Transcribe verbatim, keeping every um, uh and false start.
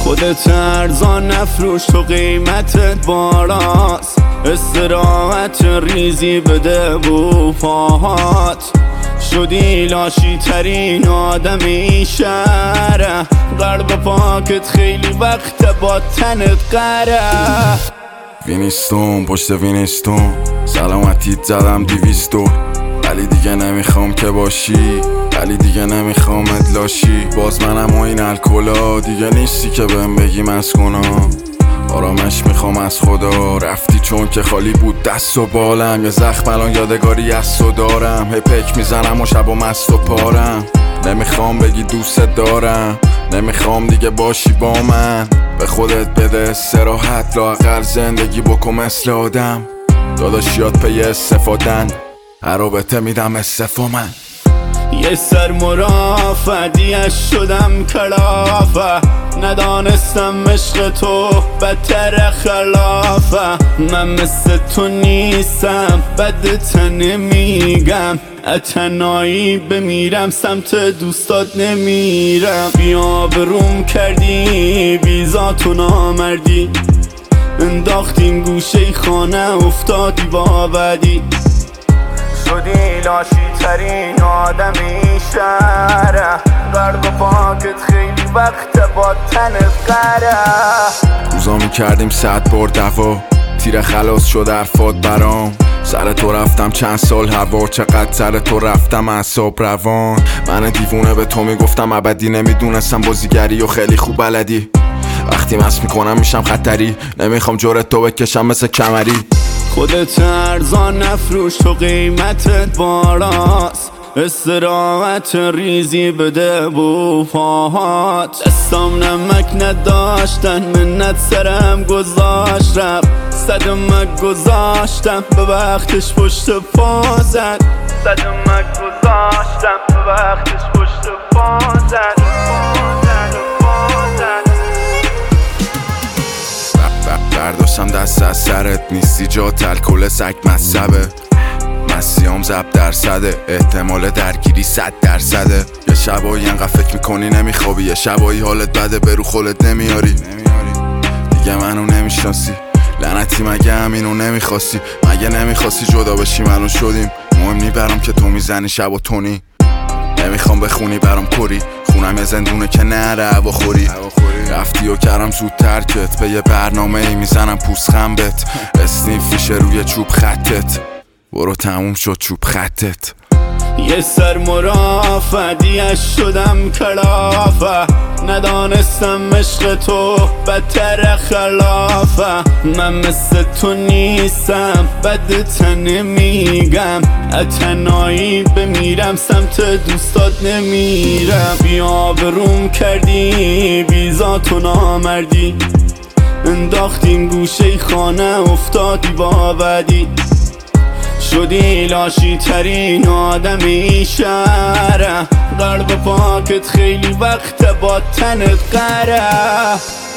خودت ارزان نفروش تو قیمتت بالاست، استراحت ریزی بده بو پاهات. شدی لاشی ترین آدمی شهره، قلب پاکت خیلی وقت با تنت قره. وینستون پشت وینستون سلامتیت زدم دیویستور، ولی دیگه نمیخوام که باشی، ولی دیگه نمیخوام ادلاشی. باز منم و این الکلا دیگه نیستی که بهم بگی مسکنا. آرامش میخوام از خدا، رفتی چون که خالی بود دست و بالم. یه زخم الان یادگاری از تو دارم، هی پک میزنم و شب و مست و پارم. نمیخوام بگی دوست دارم، نمیخوام دیگه باشی با من. به خودت بده استراحت، لااقل زندگی بکن مثل آدم. داداشیات پی استفادن، هر رابطه میدم استفا من. یه سر مرافعیش شدم کلافه، ندانستم عشق تو بدتر خلافه. من مثل تو نیستم بدت نمیگم، اتنایی بمیرم سمت دوستات نمیرم. بیا بروم کردی بیزات و نامردی، انداختیم گوشه خانه افتادی با بدی. شدی لاشی ترین آدمی شهره، قلب پاکت خیلی وقت با تنت قره. روزا میکردیم صد بار دوا، تیر خلاص شد حرفات برام. سر تو رفتم چند سال هوا، چقدر سر تو رفتم اعصاب روان. من دیوونه به تو میگفتم ابدی، نمیدونستم بازیگری و خیلی خوب بلدی. وقتی مست میکنم میشم خطری، نمیخوام جورت تو بکشم مثل کمری. خودت ارزان نفروش تو قیمتت بالاست، استراحت ریزی بده بو پاهات. دستام نمک نداشتن منت سرم گذاشت رفت، صدمک گذاشتم به وقتش پشت پا زد. صدمک گذاشتم به وقتش پشت پا زد. برداشتم دست از سرت، نیستی جا الکل سگ مصبه. مسیام زب درصده، احتمال درگیری صد درصده. یه شبایی انقدر فکر میکنی نمیخوابی، یه شبایی حالت بده برو خولت نمیاری. دیگه منو نمیشناسی لعنتی، مگه همینو نمیخواستی؟ مگه نمیخواستی جدا بشی منو شدیم؟ مهم نی برام که تو میزنی شب و تونی. نمیخوام بخونی برام کری، خونم یه زندونه که نره هوا خوری. رفتی و کردم زود ترکت، به یه برنامه ای میزنم پوست خنبت. اسنیف فیشه روی چوب خطت، برو تموم شد چوب خطت. یه سر مرافعیش شدم کلافه، ندانستم عشق تو بدتر خلافه. من مثل تو نیستم بدت نمیگم، اتنایی بمیرم سمت دوستات نمیرم. بیا بروم کردی بیزات و نامردی، انداختیم گوشه خانه افتادی با بدی. شدی لاشی ترین آدمی شهره، قلب پاکت خیلی وقت با تنت قره.